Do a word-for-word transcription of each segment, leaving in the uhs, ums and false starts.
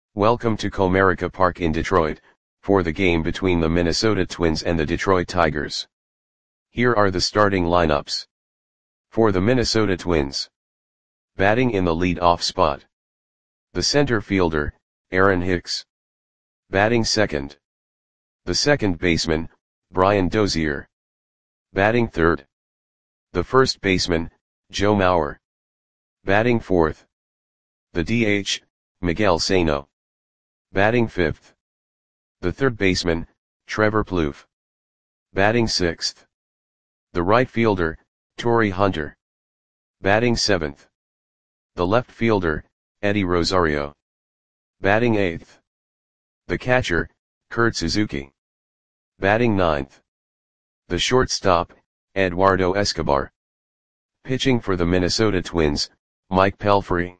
Welcome to Comerica Park in Detroit, for the game between the Minnesota Twins and the Detroit Tigers. Here are the starting lineups. For the Minnesota Twins. Batting in the lead-off spot. The center fielder, Aaron Hicks. Batting second. The second baseman, Brian Dozier. Batting third. The first baseman, Joe Mauer. Batting fourth. The D H, Miguel Sano. Batting fifth. The third baseman, Trevor Plouffe. Batting sixth. The right fielder, Torii Hunter. Batting seventh. The left fielder, Eddie Rosario. Batting eighth. The catcher, Kurt Suzuki. Batting ninth. The shortstop, Eduardo Escobar. Pitching for the Minnesota Twins, Mike Pelfrey.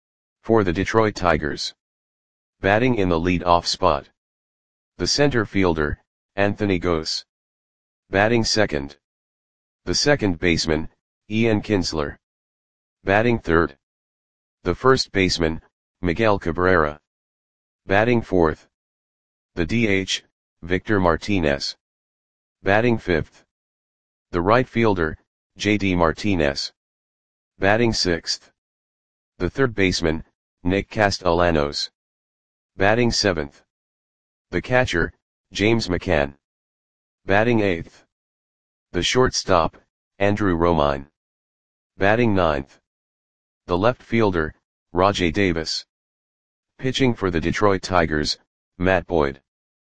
For the Detroit Tigers. Batting in the lead-off spot. The center fielder, Anthony Gose. Batting second. The second baseman, Ian Kinsler. Batting third. The first baseman, Miguel Cabrera. Batting fourth. The D H, Victor Martinez. Batting fifth. The right fielder, J D Martinez. Batting sixth. The third baseman, Nick Castellanos. Batting seventh. The catcher, James McCann. Batting eighth. The shortstop, Andrew Romine. Batting ninth. The left fielder, Rajai Davis. Pitching for the Detroit Tigers, Matt Boyd.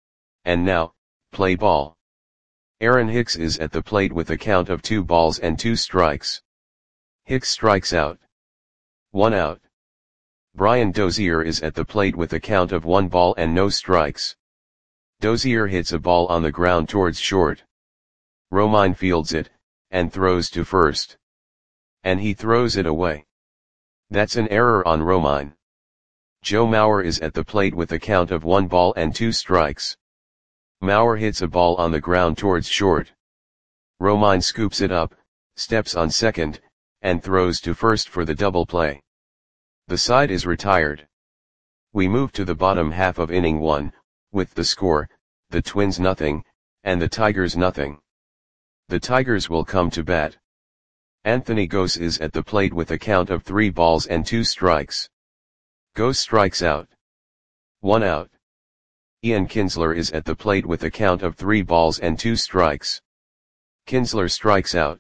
And now, play ball. Aaron Hicks is at the plate with a count of two balls and two strikes. Hicks strikes out. One out. Brian Dozier is at the plate with a count of one ball and no strikes. Dozier hits a ball on the ground towards short. Romine fields it, and throws to first. And he throws it away. That's an error on Romine. Joe Mauer is at the plate with a count of one ball and two strikes. Mauer hits a ball on the ground towards short. Romine scoops it up, steps on second, and throws to first for the double play. The side is retired. We move to the bottom half of inning one, with the score, the Twins nothing, and the Tigers nothing. The Tigers will come to bat. Anthony Gose is at the plate with a count of three balls and two strikes. Gose strikes out. One out. Ian Kinsler is at the plate with a count of three balls and two strikes. Kinsler strikes out.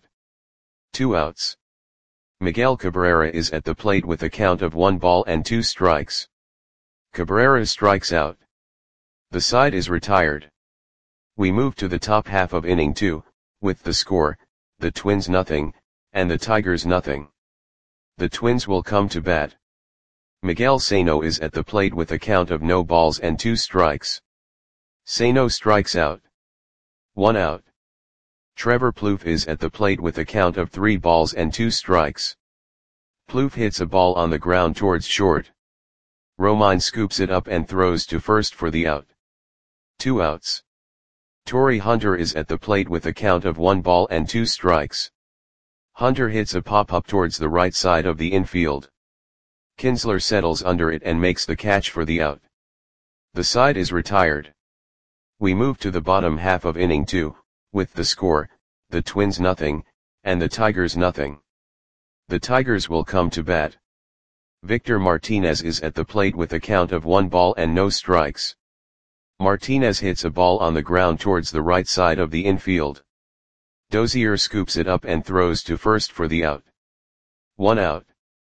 Two outs. Miguel Cabrera is at the plate with a count of one ball and two strikes. Cabrera strikes out. The side is retired. We move to the top half of inning two, with the score, the Twins nothing, and the Tigers nothing. The Twins will come to bat. Miguel Sano is at the plate with a count of no balls and two strikes. Sano strikes out. One out. Trevor Plouffe is at the plate with a count of three balls and two strikes. Plouffe hits a ball on the ground towards short. Romine scoops it up and throws to first for the out. Two outs. Torii Hunter is at the plate with a count of one ball and two strikes. Hunter hits a pop-up towards the right side of the infield. Kinsler settles under it and makes the catch for the out. The side is retired. We move to the bottom half of inning two, with the score, the Twins nothing, and the Tigers nothing. The Tigers will come to bat. Victor Martinez is at the plate with a count of one ball and no strikes. Martinez hits a ball on the ground towards the right side of the infield. Dozier scoops it up and throws to first for the out. One out.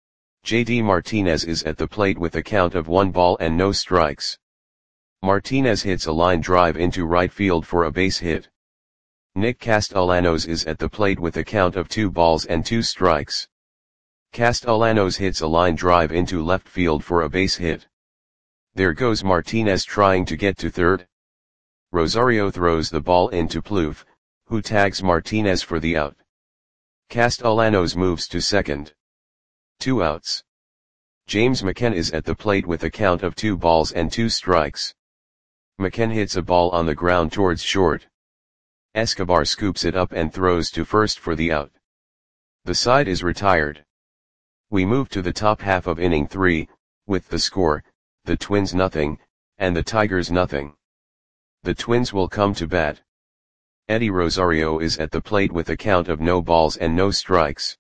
J D Martinez is at the plate with a count of one ball and no strikes. Martinez hits a line drive into right field for a base hit. Nick Castellanos is at the plate with a count of two balls and two strikes. Castellanos hits a line drive into left field for a base hit. There goes Martinez trying to get to third. Rosario throws the ball into Plouffe, who tags Martinez for the out. Castellanos moves to second. Two outs. James McCann is at the plate with a count of two balls and two strikes. McCann hits a ball on the ground towards short. Escobar scoops it up and throws to first for the out. The side is retired. We move to the top half of inning three, with the score, the Twins nothing, and the Tigers nothing. The Twins will come to bat. Eddie Rosario is at the plate with a count of no balls and no strikes.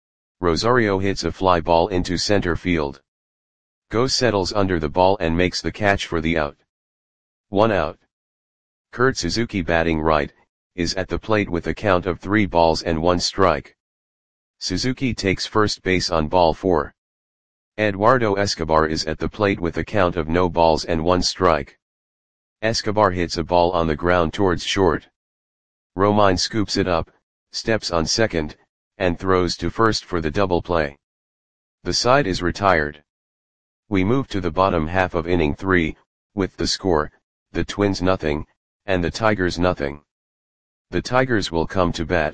Rosario hits a fly ball into center field. Gose settles under the ball and makes the catch for the out. One out. Kurt Suzuki, batting right, is at the plate with a count of three balls and one strike. Suzuki takes first base on ball four. Eduardo Escobar is at the plate with a count of no balls and one strike. Escobar hits a ball on the ground towards short. Romine scoops it up, steps on second, and throws to first for the double play. The side is retired. We move to the bottom half of inning three, with the score, the Twins nothing, and the Tigers nothing. The Tigers will come to bat.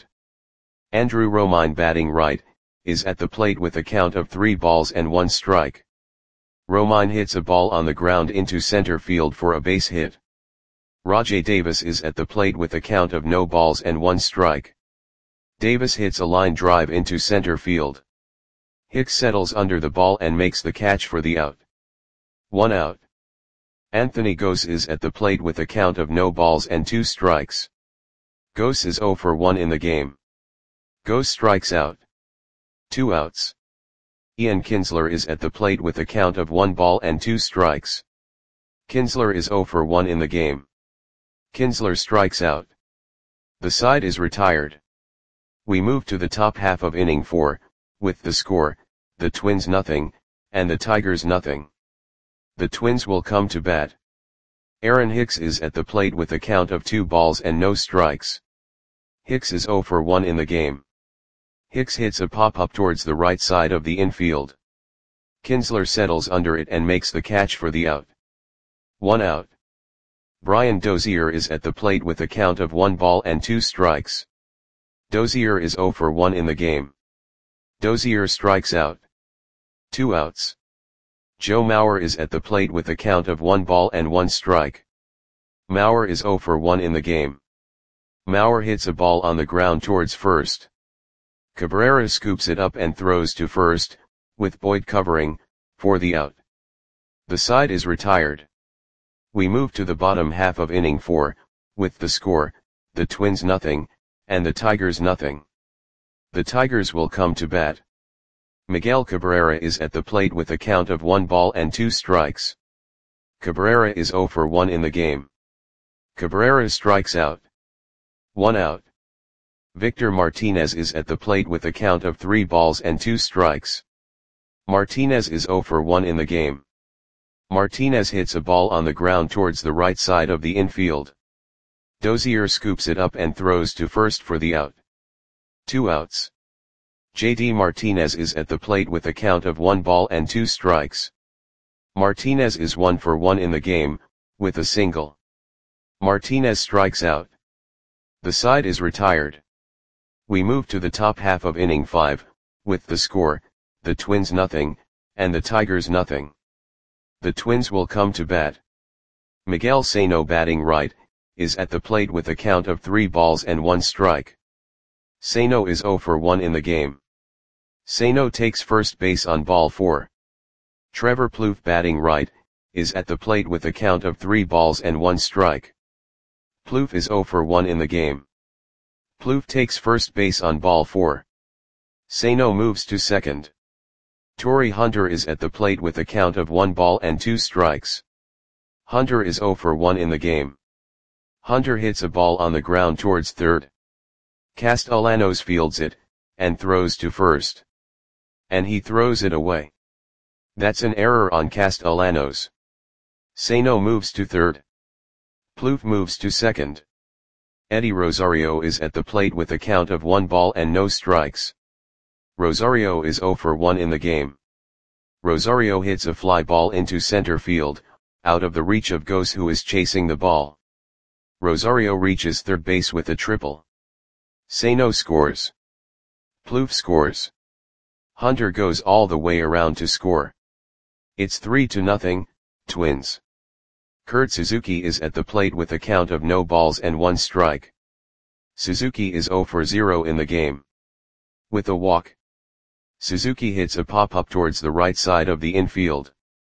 Andrew Romine, batting right, is at the plate with a count of three balls and one strike. Romine hits a ball on the ground into center field for a base hit. Rajai Davis is at the plate with a count of no balls and one strike. Davis hits a line drive into center field. Hicks settles under the ball and makes the catch for the out. One out. Anthony Gose is at the plate with a count of no balls and two strikes. Gose is zero for one in the game. Gose strikes out. Two outs. Ian Kinsler is at the plate with a count of one ball and two strikes. Kinsler is zero for one in the game. Kinsler strikes out. The side is retired. We move to the top half of inning four, with the score, the Twins nothing, and the Tigers nothing. The Twins will come to bat. Aaron Hicks is at the plate with a count of two balls and no strikes. Hicks is zero for one in the game. Hicks hits a pop-up towards the right side of the infield. Kinsler settles under it and makes the catch for the out. One out. Brian Dozier is at the plate with a count of one ball and two strikes. Dozier is zero for one in the game. Dozier strikes out. Two outs. Joe Mauer is at the plate with a count of one ball and one strike. Mauer is zero for one in the game. Mauer hits a ball on the ground towards first. Cabrera scoops it up and throws to first, with Boyd covering, for the out. The side is retired. We move to the bottom half of inning four, with the score, the Twins nothing, and the Tigers nothing. The Tigers will come to bat. Miguel Cabrera is at the plate with a count of one ball and two strikes. Cabrera is zero for one in the game. Cabrera strikes out. One out. Victor Martinez is at the plate with a count of three balls and two strikes. Martinez is zero for one in the game. Martinez hits a ball on the ground towards the right side of the infield. Dozier scoops it up and throws to first for the out. Two outs. J D Martinez is at the plate with a count of one ball and two strikes. Martinez is one for one in the game, with a single. Martinez strikes out. The side is retired. We move to the top half of inning five, with the score, the Twins nothing, and the Tigers nothing. The Twins will come to bat. Miguel Sano, batting right, is at the plate with a count of three balls and one strike. Sano is zero for one in the game. Sano takes first base on ball four. Trevor Plouffe, batting right, is at the plate with a count of three balls and one strike. Plouffe is zero for one in the game. Plouffe takes first base on ball four. Sano moves to second. Torrey Hunter is at the plate with a count of one ball and two strikes. Hunter is zero for one in the game. Hunter hits a ball on the ground towards third. Castellanos fields it, and throws to first. And he throws it away. That's an error on Castellanos. Sano moves to third. Plouffe moves to second. Eddie Rosario is at the plate with a count of one ball and no strikes. Rosario is zero for one in the game. Rosario hits a fly ball into center field, out of the reach of Gose, who is chasing the ball. Rosario reaches third base with a triple. Sano scores. Plouffe scores. Hunter goes all the way around to score. It's three to nothing, Twins. Kurt Suzuki is at the plate with a count of no balls and one strike. Suzuki is zero for zero in the game. With a walk, Suzuki hits a pop-up towards the right side of the infield.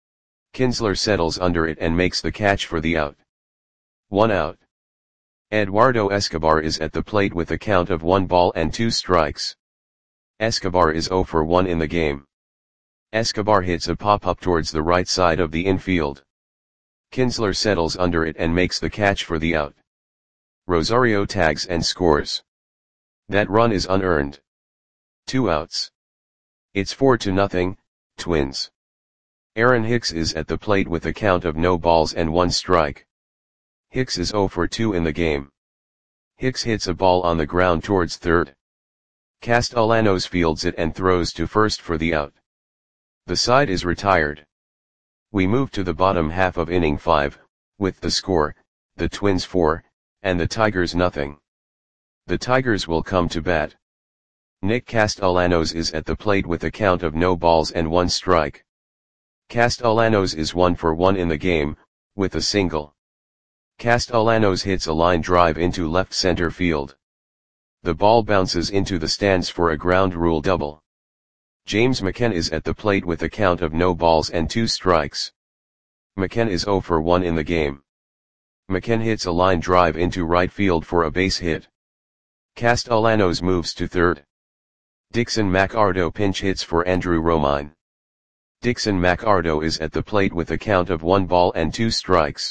Kinsler settles under it and makes the catch for the out. One out. Eduardo Escobar is at the plate with a count of one ball and two strikes. Escobar is zero for one in the game. Escobar hits a pop-up towards the right side of the infield. Kinsler settles under it and makes the catch for the out. Rosario tags and scores. That run is unearned. Two outs. It's four to nothing, Twins. Aaron Hicks is at the plate with a count of no balls and one strike. Hicks is zero for two in the game. Hicks hits a ball on the ground towards third. Castellanos fields it and throws to first for the out. The side is retired. We move to the bottom half of inning five, with the score, the Twins four, and the Tigers nothing. The Tigers will come to bat. Nick Castellanos is at the plate with a count of no balls and one strike. Castellanos is one for one in the game, with a single. Castellanos hits a line drive into left center field. The ball bounces into the stands for a ground rule double. James McCann is at the plate with a count of no balls and two strikes. McCann is zero for one in the game. McCann hits a line drive into right field for a base hit. Castellanos moves to third. Dixon McArdo pinch hits for Andrew Romine. Dixon McArdo is at the plate with a count of one ball and two strikes.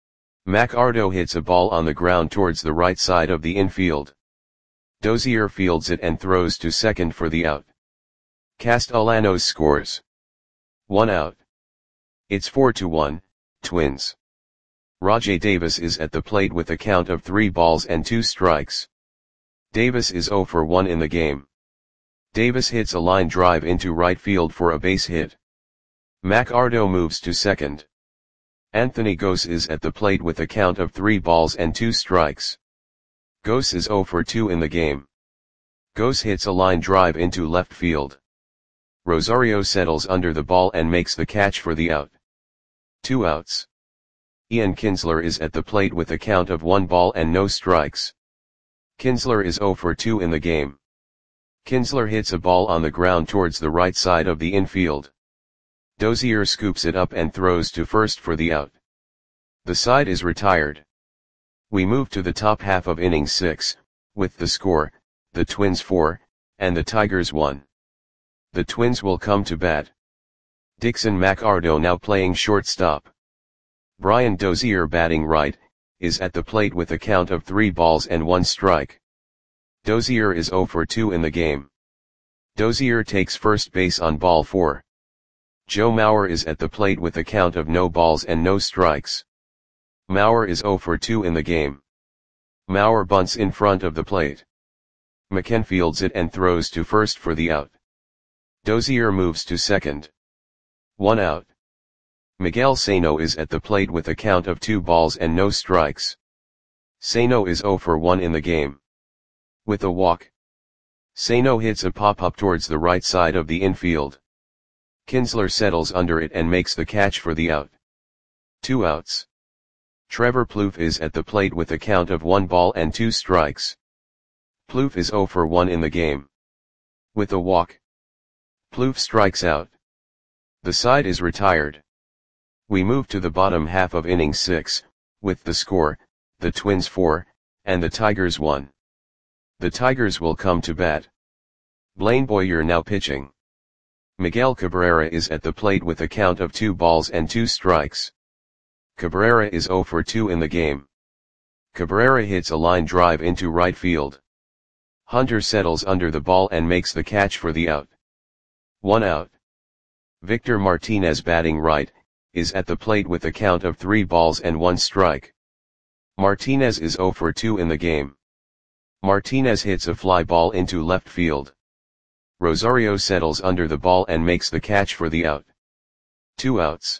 McArdo hits a ball on the ground towards the right side of the infield. Dozier fields it and throws to second for the out. Castellanos scores. One out. It's four to one, Twins. Rajai Davis is at the plate with a count of three balls and two strikes. Davis is zero for one in the game. Davis hits a line drive into right field for a base hit. McArdo moves to second. Anthony Gose is at the plate with a count of three balls and two strikes. Gose is zero for two in the game. Gose hits a line drive into left field. Rosario settles under the ball and makes the catch for the out. Two outs. Ian Kinsler is at the plate with a count of one ball and no strikes. Kinsler is zero for two in the game. Kinsler hits a ball on the ground towards the right side of the infield. Dozier scoops it up and throws to first for the out. The side is retired. We move to the top half of inning six, with the score, the Twins four, and the Tigers one. The Twins will come to bat. Dixon McArdo now playing shortstop. Brian Dozier batting right, is at the plate with a count of three balls and one strike. Dozier is zero for two in the game. Dozier takes first base on ball four. Joe Mauer is at the plate with a count of no balls and no strikes. Mauer is zero for two in the game. Mauer bunts in front of the plate. McCann fields it and throws to first for the out. Dozier moves to second. One out. Miguel Sano is at the plate with a count of two balls and no strikes. Sano is zero for one in the game. With a walk. Sano hits a pop-up towards the right side of the infield. Kinsler settles under it and makes the catch for the out. Two outs. Trevor Plouffe is at the plate with a count of one ball and two strikes. Plouffe is zero for one in the game. With a walk. Plouffe strikes out. The side is retired. We move to the bottom half of inning six, with the score, the Twins four, and the Tigers one. The Tigers will come to bat. Blaine Boyer now pitching. Miguel Cabrera is at the plate with a count of two balls and two strikes. Cabrera is zero for two in the game. Cabrera hits a line drive into right field. Hunter settles under the ball and makes the catch for the out. One out. Victor Martinez batting right, is at the plate with a count of three balls and one strike. Martinez is zero for two in the game. Martinez hits a fly ball into left field. Rosario settles under the ball and makes the catch for the out. Two outs.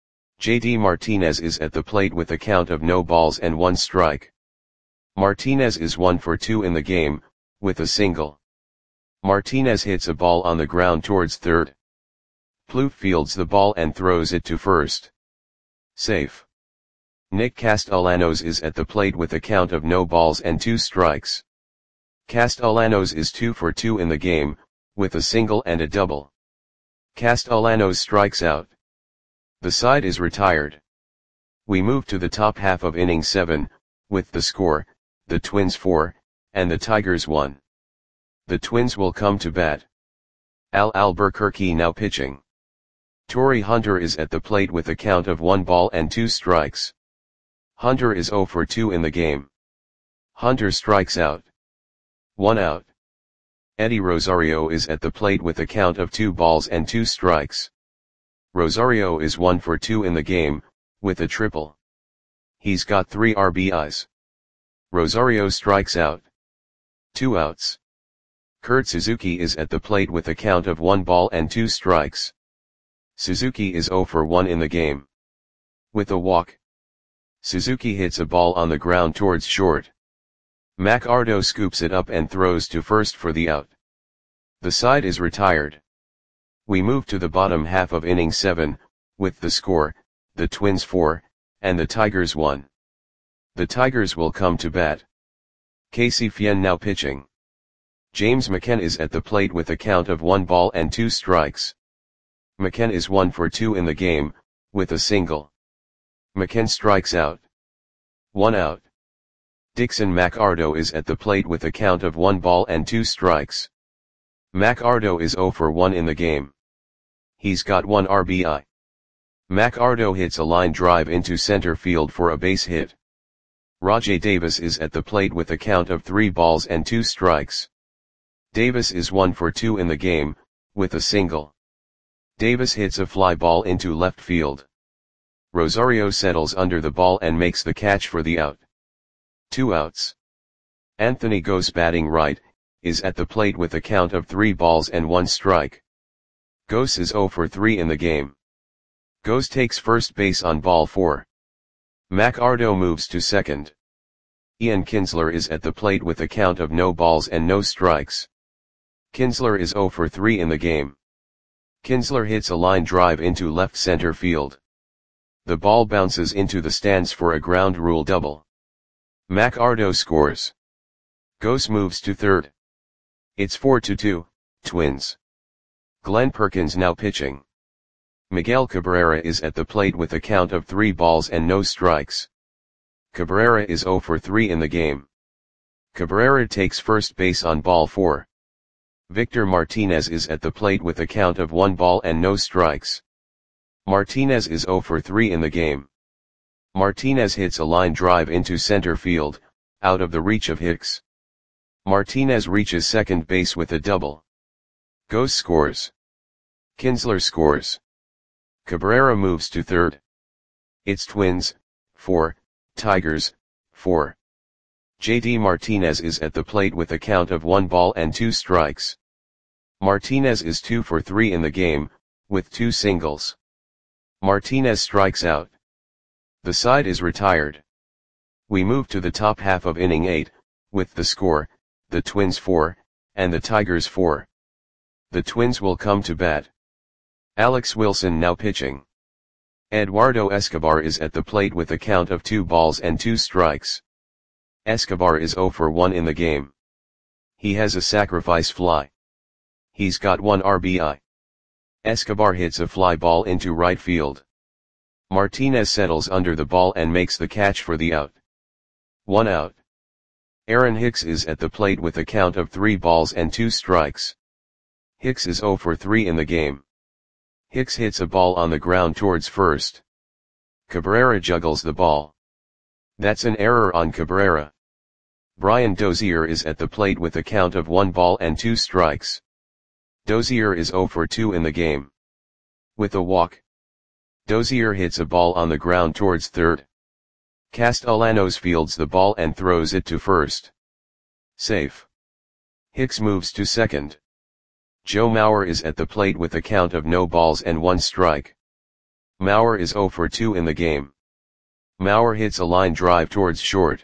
J D Martinez is at the plate with a count of no balls and one strike. Martinez is one for two in the game, with a single. Martinez hits a ball on the ground towards third. Plouffe fields the ball and throws it to first. Safe. Nick Castellanos is at the plate with a count of no balls and two strikes. Castellanos is two for two in the game, with a single and a double. Castellanos strikes out. The side is retired. We move to the top half of inning seven, with the score, the Twins four, and the Tigers one. The Twins will come to bat. Al Albuquerque now pitching. Torii Hunter is at the plate with a count of one ball and two strikes. Hunter is oh for two in the game. Hunter strikes out. One out. Eddie Rosario is at the plate with a count of two balls and two strikes. Rosario is one for two in the game, with a triple. He's got three R B Is. Rosario strikes out. Two outs. Kurt Suzuki is at the plate with a count of one ball and two strikes. Suzuki is oh for one in the game. With a walk. Suzuki hits a ball on the ground towards short. McArdo scoops it up and throws to first for the out. The side is retired. We move to the bottom half of inning seven, with the score, the Twins four, and the Tigers one. The Tigers will come to bat. Casey Fien now pitching. James McCann is at the plate with a count of one ball and two strikes. McCann is one for two in the game, with a single. McCann strikes out. One out. Dixon McArdo is at the plate with a count of one ball and two strikes. McArdo is oh for one in the game. He's got one R B I. McArdo hits a line drive into center field for a base hit. Rajai Davis is at the plate with a count of three balls and two strikes. Davis is one for two in the game, with a single. Davis hits a fly ball into left field. Rosario settles under the ball and makes the catch for the out. Two outs. Anthony Gose batting right, is at the plate with a count of three balls and one strike. Gose is oh for three in the game. Gose takes first base on ball four. McArdo moves to second. Ian Kinsler is at the plate with a count of no balls and no strikes. Kinsler is oh for three in the game. Kinsler hits a line drive into left center field. The ball bounces into the stands for a ground rule double. McArdo scores. Gose moves to third. It's four to two, Twins. Glenn Perkins now pitching. Miguel Cabrera is at the plate with a count of three balls and no strikes. Cabrera is oh for three in the game. Cabrera takes first base on ball four. Victor Martinez is at the plate with a count of one ball and no strikes. Martinez is oh for three in the game. Martinez hits a line drive into center field, out of the reach of Hicks. Martinez reaches second base with a double. Gose scores. Kinsler scores. Cabrera moves to third. It's Twins, four, Tigers, four. J D Martinez is at the plate with a count of one ball and two strikes. Martinez is two for three in the game, with two singles. Martinez strikes out. The side is retired. We move to the top half of inning eight, with the score, the Twins four, and the Tigers four. The Twins will come to bat. Alex Wilson now pitching. Eduardo Escobar is at the plate with a count of two balls and two strikes. Escobar is oh for one in the game. He has a sacrifice fly. He's got one R B I. Escobar hits a fly ball into right field. Martinez settles under the ball and makes the catch for the out. One out. Aaron Hicks is at the plate with a count of three balls and two strikes. Hicks is oh for three in the game. Hicks hits a ball on the ground towards first. Cabrera juggles the ball. That's an error on Cabrera. Brian Dozier is at the plate with a count of one ball and two strikes. Dozier is oh for two in the game. With a walk. Dozier hits a ball on the ground towards third. Castellanos fields the ball and throws it to first. Safe. Hicks moves to second. Joe Mauer is at the plate with a count of no balls and one strike. Mauer is oh for two in the game. Mauer hits a line drive towards short.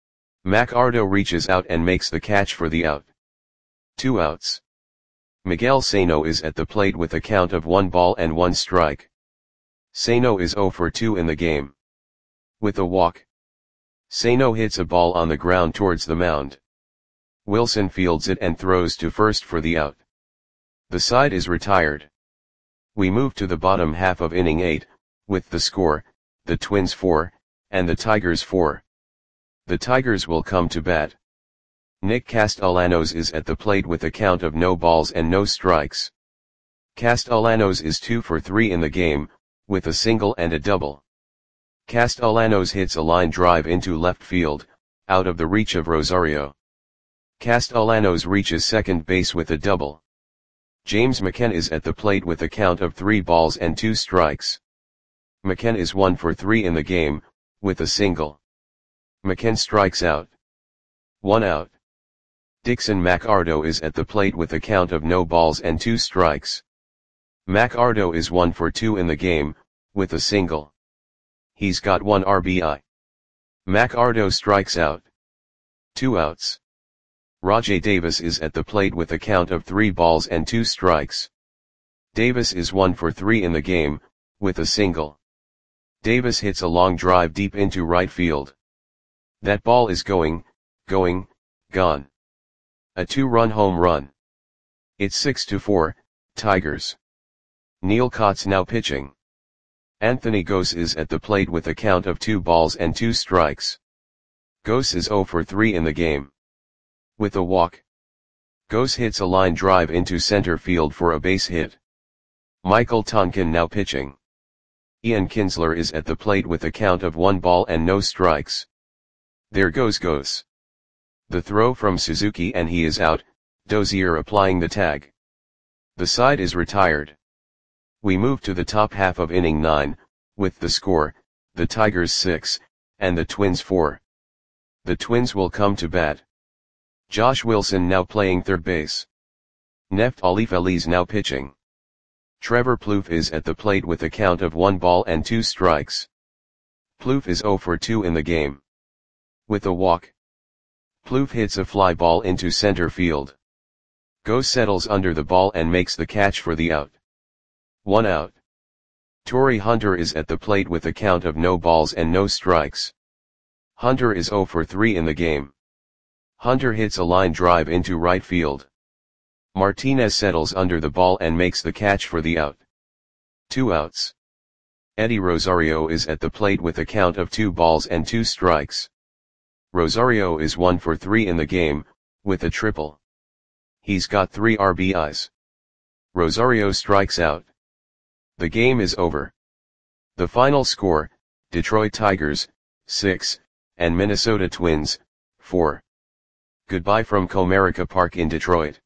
McArdo reaches out and makes the catch for the out. Two outs. Miguel Sano is at the plate with a count of one ball and one strike. Sano is oh for two in the game. With a walk. Sano hits a ball on the ground towards the mound. Wilson fields it and throws to first for the out. The side is retired. We move to the bottom half of inning eight, with the score, the Twins four, and the Tigers four. The Tigers will come to bat. Nick Castellanos is at the plate with a count of no balls and no strikes. Castellanos is two for three in the game, with a single and a double. Castellanos hits a line drive into left field, out of the reach of Rosario. Castellanos reaches second base with a double. James McCann is at the plate with a count of three balls and two strikes. McCann is one for three in the game, with a single. McCann strikes out. One out. Dixon McArdo is at the plate with a count of no balls and two strikes. McArdo is one for two in the game, with a single. He's got one R B I. McArdo strikes out. Two outs. Rajai Davis is at the plate with a count of three balls and two strikes. Davis is one for three in the game, with a single. Davis hits a long drive deep into right field. That ball is going, going, gone. A two-run home run. It's six to four, Tigers. Neil Kotz now pitching. Anthony Gose is at the plate with a count of two balls and two strikes. Gose is zero for three in the game. With a walk. Gose hits a line drive into center field for a base hit. Michael Tonkin now pitching. Ian Kinsler is at the plate with a count of one ball and no strikes. There goes Gose. The throw from Suzuki and he is out, Dozier applying the tag. The side is retired. We move to the top half of inning nine, with the score, the Tigers six, and the Twins four. The Twins will come to bat. Josh Wilson now playing third base. Neftali Feliz now pitching. Trevor Plouffe is at the plate with a count of one ball and two strikes. Plouffe is zero for two in the game. With a walk. Plouffe hits a fly ball into center field. Gose settles under the ball and makes the catch for the out. One out. Torrey Hunter is at the plate with a count of no balls and no strikes. Hunter is zero for three in the game. Hunter hits a line drive into right field. Martinez settles under the ball and makes the catch for the out. Two outs. Eddie Rosario is at the plate with a count of two balls and two strikes. Rosario is one for three in the game, with a triple. He's got three R B Is. Rosario strikes out. The game is over. The final score, Detroit Tigers, six, and Minnesota Twins, four. Goodbye from Comerica Park in Detroit.